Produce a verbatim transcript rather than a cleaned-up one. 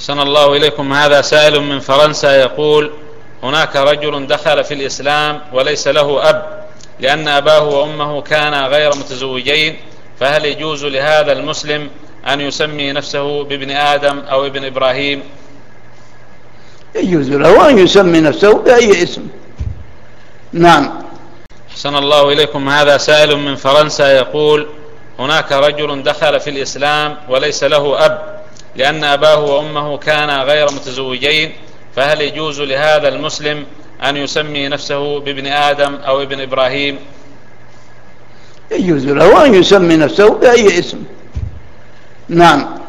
أحسن الله إليكم. هذا سائل من فرنسا يقول: هناك رجل دخل في الإسلام وليس له أب لأن أباه وأمه كانا غير متزوجين، فهل يجوز لهذا المسلم أن يسمي نفسه بابن آدم أو ابن إبراهيم؟ يجوز له أن يسمي نفسه بأي اسم. نعم. أحسن الله إليكم. هذا سائل من فرنسا يقول: هناك رجل دخل في الإسلام وليس له أب لأن أباه وأمه كانا غير متزوجين، فهل يجوز لهذا المسلم أن يسمي نفسه بابن آدم أو ابن إبراهيم؟ يجوز له أن يسمي نفسه بأي اسم. نعم.